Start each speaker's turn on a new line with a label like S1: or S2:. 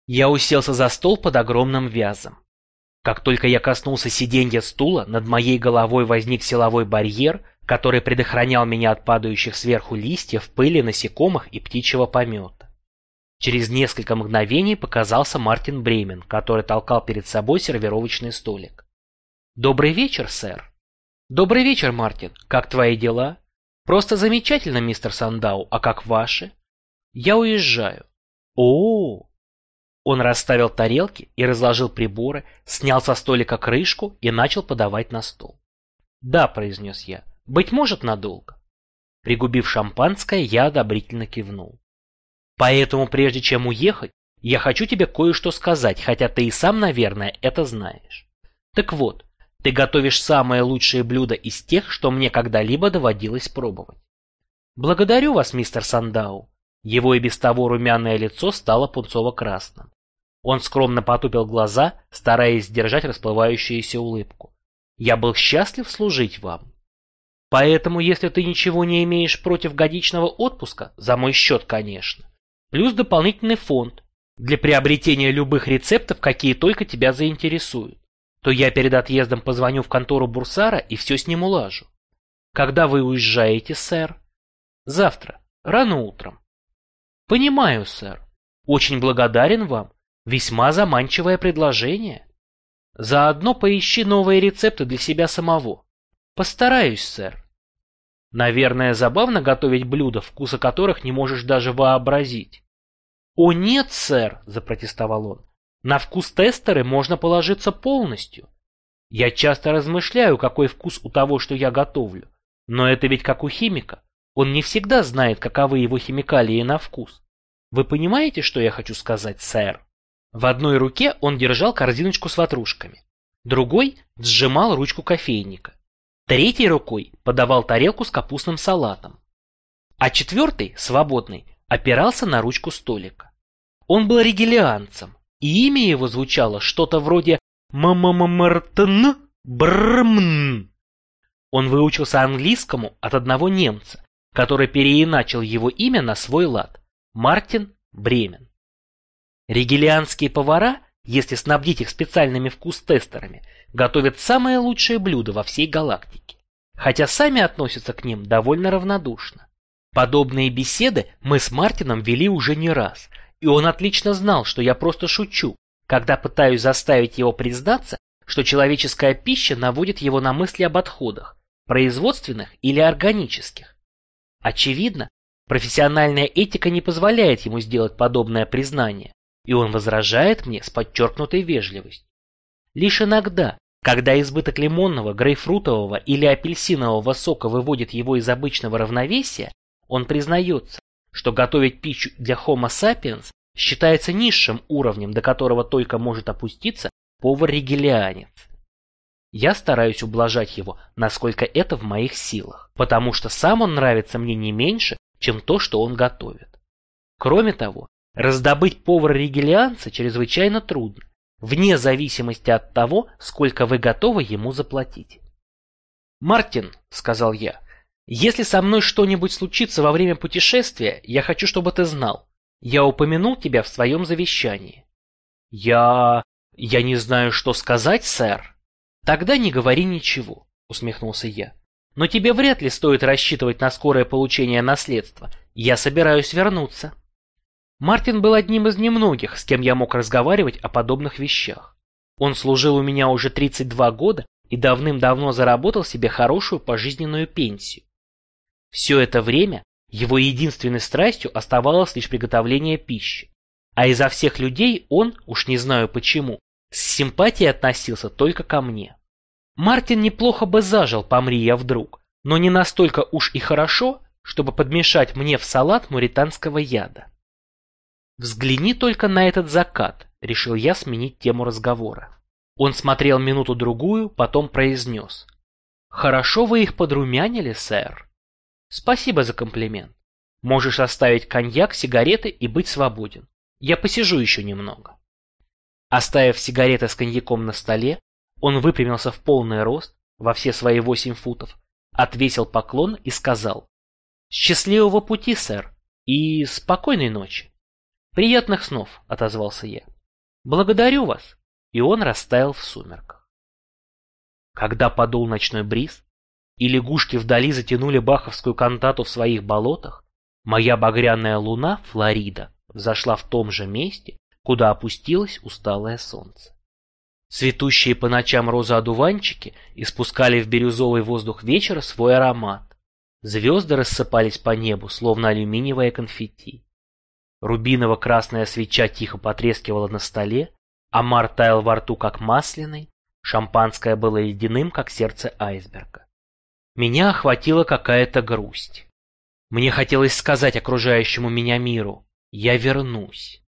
S1: Я уселся за стол под огромным вязом. Как только я коснулся сиденья стула, над моей головой возник силовой барьер, который предохранял меня от падающих сверху листьев, пыли, насекомых и птичьего помета. Через несколько мгновений показался Мартин Бремен, который толкал перед собой сервировочный столик. «Добрый вечер, сэр». «Добрый вечер, Мартин. Как твои дела?» «Просто замечательно, мистер Сандау. А как ваши?» «Я уезжаю». «О-о-о!» Он расставил тарелки и разложил приборы, снял со столика крышку и начал подавать на стол. «Да», — произнес я, — «быть может, надолго». Пригубив шампанское, я одобрительно кивнул. «Поэтому, прежде чем уехать, я хочу тебе кое-что сказать, хотя ты и сам, наверное, это знаешь. Так вот, ты готовишь самые лучшие блюда из тех, что мне когда-либо доводилось пробовать». «Благодарю вас, мистер Сандау». Его и без того румяное лицо стало пунцово-красным. Он скромно потупил глаза, стараясь сдержать расплывающуюся улыбку. «Я был счастлив служить вам. Поэтому, если ты ничего не имеешь против годичного отпуска, за мой счет, конечно, плюс дополнительный фонд для приобретения любых рецептов, какие только тебя заинтересуют, то я перед отъездом позвоню в контору Бурсара и все с ним улажу. Когда вы уезжаете, сэр?» «Завтра, рано утром». «Понимаю, сэр. Очень благодарен вам. Весьма заманчивое предложение. Заодно поищи новые рецепты для себя самого». «Постараюсь, сэр». «Наверное, забавно готовить блюда, вкуса которых не можешь даже вообразить». «О нет, сэр», — запротестовал он. «На вкус тестеры можно положиться полностью. Я часто размышляю, какой вкус у того, что я готовлю. Но это ведь как у химика. Он не всегда знает, каковы его химикалии на вкус. Вы понимаете, что я хочу сказать, сэр?» В одной руке он держал корзиночку с ватрушками, другой сжимал ручку кофейника, третьей рукой подавал тарелку с капустным салатом, а четвертый, свободный, опирался на ручку столика. Он был ригелианцем, и имя его звучало что-то вроде «м-м-м-мартн брмн». Он выучился английскому от одного немца, который переиначил его имя на свой лад – Мартин Бремен. Ригелианские повара, если снабдить их специальными вкус-тестерами, готовят самые лучшие блюда во всей галактике, хотя сами относятся к ним довольно равнодушно. Подобные беседы мы с Мартином вели уже не раз, и он отлично знал, что я просто шучу, когда пытаюсь заставить его признаться, что человеческая пища наводит его на мысли об отходах, производственных или органических. Очевидно, профессиональная этика не позволяет ему сделать подобное признание, и он возражает мне с подчеркнутой вежливостью. Лишь иногда, когда избыток лимонного, грейпфрутового или апельсинового сока выводит его из обычного равновесия, он признается, что готовить пищу для Homo sapiens считается низшим уровнем, до которого только может опуститься повар-ригелианец. Я стараюсь ублажать его, насколько это в моих силах, потому что сам он нравится мне не меньше, чем то, что он готовит. Кроме того, раздобыть повара-ригелианца чрезвычайно трудно, вне зависимости от того, сколько вы готовы ему заплатить. «Мартин», — сказал я, — «если со мной что-нибудь случится во время путешествия, я хочу, чтобы ты знал. Я упомянул тебя в своем завещании». Я не знаю, что сказать, сэр». «Тогда не говори ничего», — усмехнулся я. «Но тебе вряд ли стоит рассчитывать на скорое получение наследства. Я собираюсь вернуться». Мартин был одним из немногих, с кем я мог разговаривать о подобных вещах. Он служил у меня уже 32 года и давным-давно заработал себе хорошую пожизненную пенсию. Все это время его единственной страстью оставалось лишь приготовление пищи, а изо всех людей он, уж не знаю почему, с симпатией относился только ко мне. Мартин неплохо бы зажил, помри я вдруг, но не настолько уж и хорошо, чтобы подмешать мне в салат муританского яда. «Взгляни только на этот закат», — решил я сменить тему разговора. Он смотрел минуту-другую, потом произнес: «Хорошо вы их подрумянили, сэр». «Спасибо за комплимент. Можешь оставить коньяк, сигареты и быть свободен. Я посижу еще немного». Оставив сигареты с коньяком на столе, он выпрямился в полный рост, во все свои 8 футов, отвесил поклон и сказал: «Счастливого пути, сэр, и спокойной ночи». «Приятных снов», — отозвался я. Благодарю вас. И он растаял в сумерках. Когда подул ночной бриз, и лягушки вдали затянули баховскую кантату в своих болотах, моя багряная луна, Флорида, взошла в том же месте, куда опустилось усталое солнце. Цветущие по ночам розы-одуванчики испускали в бирюзовый воздух вечера свой аромат. Звезды рассыпались по небу, словно алюминиевое конфетти. Рубиново-красная свеча тихо потрескивала на столе, омар таял во рту, как масляный, шампанское было ледяным, как сердце айсберга. Меня охватила какая-то грусть. Мне хотелось сказать окружающему меня миру: «Я вернусь».